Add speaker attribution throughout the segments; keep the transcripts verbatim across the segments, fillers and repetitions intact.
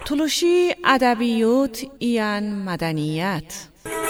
Speaker 1: تلوشی ادبیات ایان مدنیت.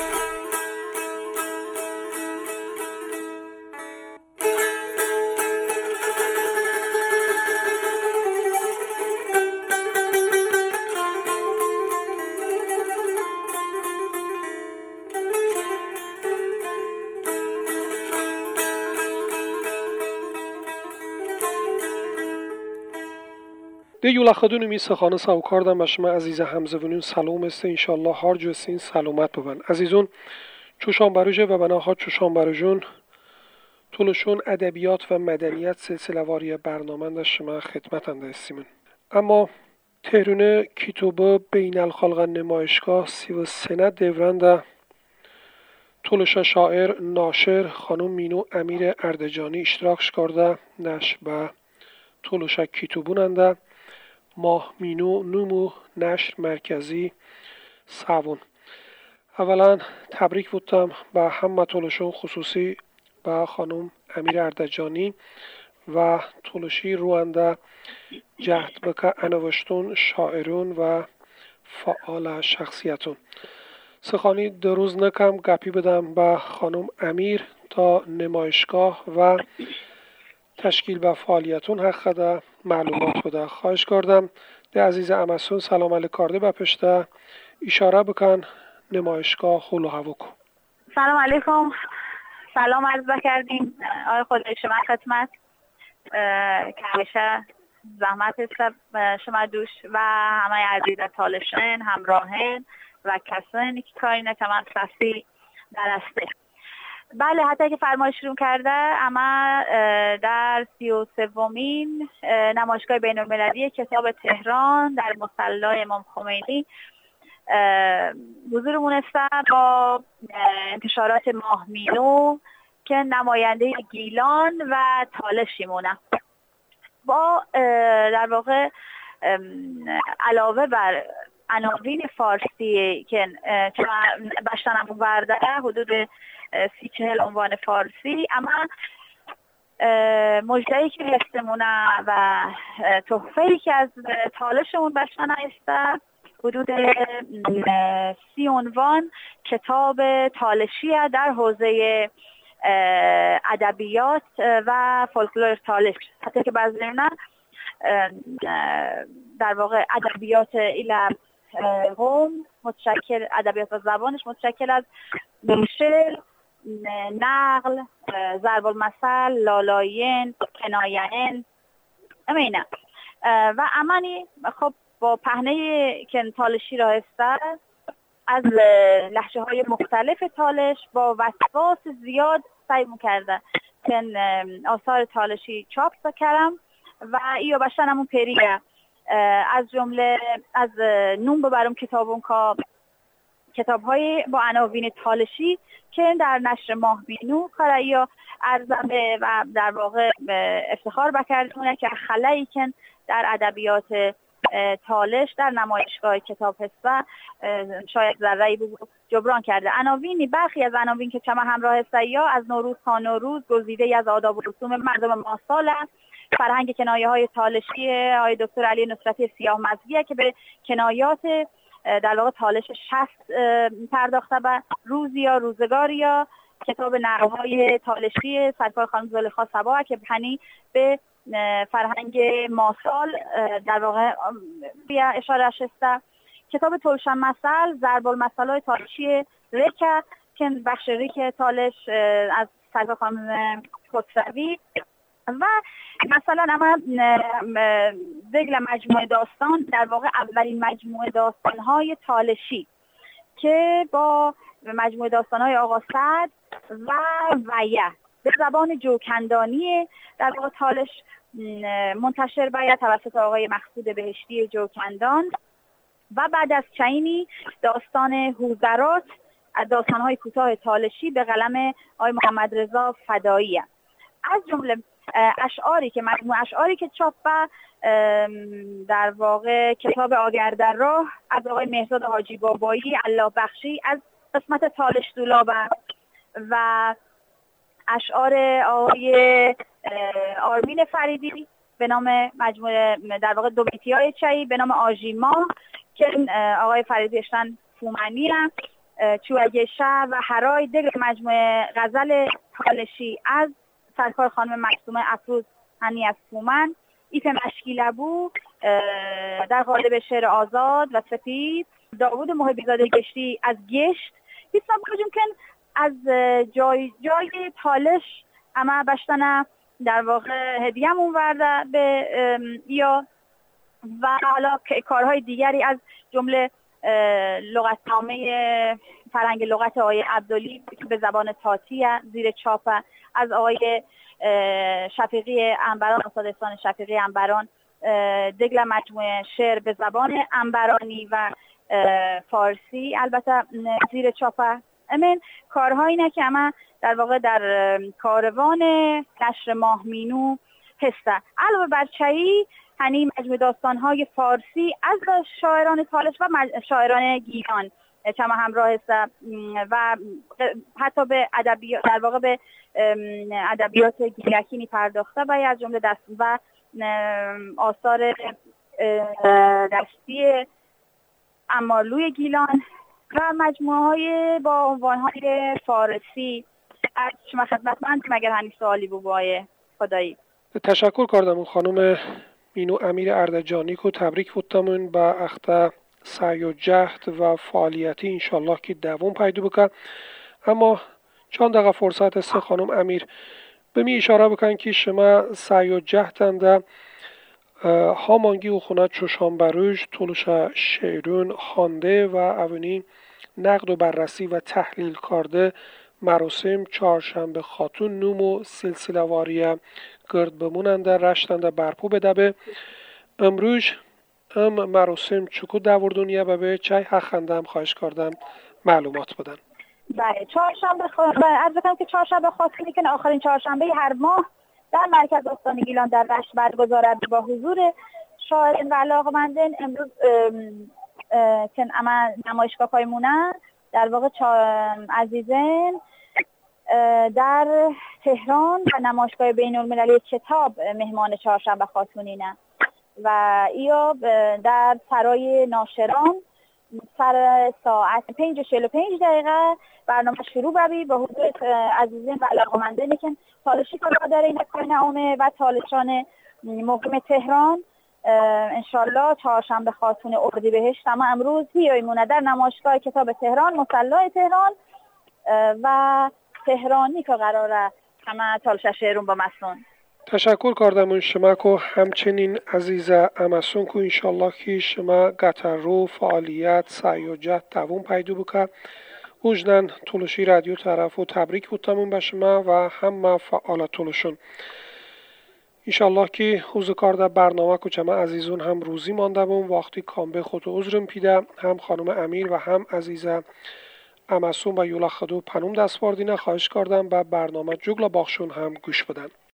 Speaker 2: ده یولا خدونی می سخانه ساوکاردم بشما عزیز همزونون سلام است انشالله هر جسین سلامت ببن عزیزون چوشان بروجه و بناها چوشان بروجون طولشون ادبیات و مدنیت سلسله واری برنامه در شما خدمت انده استیمون اما تهرونه کتابه بین الخلق نمایشگاه سی و سنه دورنده طولش شاعر ناشر خانم مینو امیر اردجانی اشتراکش کرده نش به طولش کتابوننده ماه مینو نومو نشر مرکزی ساون. اولا تبریک بودم به همه طولشون خصوصی به خانم امیر اردجانی و طولشی روانده جهد بکه انوشتون شاعرون و فعال شخصیتون. سخانی دو روز نکم گپی بدم به خانم امیر تا نمایشگاه و تشکیل به فعالیتون حق ده معلومات بده. خواهش کردم ده عزیز امسون سلام علیک کرده بپشته اشاره بکن نمایشگاه خول و هوا کن.
Speaker 3: سلام علیکم، سلام عرض بکردیم آقای خدای شما خدمت که همیشه زحمت است شما دوش و همه عزیز طالشین همراهین و کسانی که کاری نتمن سستی در استه. بله حتی که فرمایش رو کرده اما در سی و سومین نمایشگاه بین المللی کتاب تهران در مصلی امام خمینی حضورمون است با انتشارات ماه مینو که نماینده گیلان و تالشیمونه با در واقع علاوه بر عناوین فارسی که بشتنمون برده حدود سی چهل عنوان فارسی اما مجدهی که هستمونه و تحفه‌ای که از تالشمون بشتنه است حدود سی عنوان کتاب تالشی در حوزه ادبیات و فولکلور تالش حتی که بعضی نه در واقع ادبیات ایل قوم متشکل ادبیات و زبانش متشکل از شعر، نقل، ضرب المثل، لالاین، کنایه‌ین امینه و امانی خب با پهنه که تالشی را هسته از لهجه های مختلف تالش با وسواس زیاد سعی می‌کرده که آثار تالشی چاپ کردم و ایو بشنمون پریه از جمله از نوم ببرم کتابون که کتاب های با عناوین تالشی که در نشر ماه مینو کاره یا ارزمه و در واقع افتخار بکردونه که خلایی که در ادبیات تالش در نمایشگاه کتاب هست و شاید ذره‌ای جبران کرده. عناوینی برخی از عناوین که چما همراه هست یا از نوروز تا نوروز گزیده از آداب و رسوم مردم ماسال فرهنگ کنایه های تالشی آقای دکتر علی نصرتی سیاه مزگیه که به کنایات در واقع تالش شصت پرداخته به روزی یا روزگاری یا کتاب نقل‌های تالشی سرکار خانم زلیخا صبا که بهنی به فرهنگ ماسال در واقع بیا اشاره شسته. کتاب تلشن مثل ضرب المثل‌های تالشی ریکه که بخش ریک تالش از سرکار خانم خسروی و مثلا اما دگل مجموعه داستان در واقع اولین مجموعه داستان‌های تالشی که با مجموعه داستان‌های آقا سعد و ویه به زبان جوکندانی در واقع تالش منتشر باید توسط آقای مقصود بهشتی جوکندان و بعد از چینی داستان هوزرات از داستان‌های کوتاه تالشی به قلم آقای محمد رضا فدایی از جمله اشعاری که مجموعه اشعاری که چاپ در واقع کتاب آگر در راه از آقای مهرزاد حاجی بابایی الله بخشی از قسمت تالش دولابه و اشعار آقای آرمین فریدی به نام مجموعه در واقع دو بیتی‌های چایی به نام آژیما که آقای فریدشتن فومنی هم چوگشه و هرای دل مجموعه غزل تالشی از سرکار خانم معصومه افروز هنی از فومن، ایف مشکیلبو در قالب شعر آزاد و سپید، داوود محبیزاده گشتی از گشت. بیسنا بگویم که از جای جای تالش اما بشتنه در واقع هدیه‌مون ورده به یا و حالا کارهای دیگری از جمله لغتنامه فرهنگ لغت آقای عبدالی که به زبان تاتی زیر چاپ از آقای شفیقی عنبران، استاد احسان شفیقی عنبران، دگل مجموعه شعر به زبان عنبرانی و فارسی البته زیر چاپ. امین کارهایی نه که اما در واقع در کاروان نشر ماه مینو هسته. علاوه بر چایی هنی مجموعه داستان‌های فارسی از شاعران تالش و شاعران گیلان چما همراه است و حتی به ادبیات در واقع به ادبیات گیلکی پرداخته و از جمله دست و آثار دستی امارلوی گیلان و مجموعه‌های با عنوان‌های فارسی از شما خدمتمند. مگر همین سوالی بود بای خدایی.
Speaker 2: تشکر کردم خانم مینو امیر اردجانی کو تبریک بودتمون با اخته سعی و جهد و فعالیتی انشالله که دوام پیدا بکن. اما چند دقیقه فرصت است خانم امیر به می اشاره بکن که شما سعی و جهدنده هامانگی و خونه چوشان بروش طولش شعرون خانده و اونی نقد و بررسی و تحلیل کرده مراسم چهارشنبه خاتون نوم و سلسله واریه گرد بموننده رشتنده برپو بده به امروز ام مراسم چکو دور دنیا به چای حقنده هم خواهش کردم معلومات بدن.
Speaker 3: بله چهارشنبه خاتون عرض کنم که چهارشنبه خاتونی که آخرین چهارشنبه هر ماه در مرکز استان گیلان در رشت برگزارد با حضور شاعران و علاقه‌مندان. امروز که اما نمایشگاه پایمونه در واقع عزیزان در تهران و نمایشگاه بین المللی کتاب مهمان چهارشنبه خاتونینه و یا در سرای ناشران سر ساعت پنج و چهل و پنج دقیقه برنامه شروع ببی با حضور عزیزان و علاقه‌مندانی که تالشی کار داره این کارنامه و تالشان مقیم تهران انشالله چهارشنبه خاتون اردیبهشت اما امروز هیایمونه در نمایشگاه کتاب تهران مصلی تهران و تهرانی که قراره همه تالش شعرون با مسون.
Speaker 2: تشکر کردم شما که همچنین عزیز امسون که انشالله که شما قطر رو فعالیت سعی و جهد دوام پیدا بکرد اوجنن تولشی رادیو طرف و تبریک بودتمون به شما و همه فعال تولشون انشالله که حوز کار در برنامه که چما عزیزون هم روزی مانده بون وقتی کامبه خود عذرم پیده هم خانم امیر و هم عزیز امسون و یولا خدو پنوم دست باردینه خواهش کردم به برنامه جگل باخشون هم گوش بدن.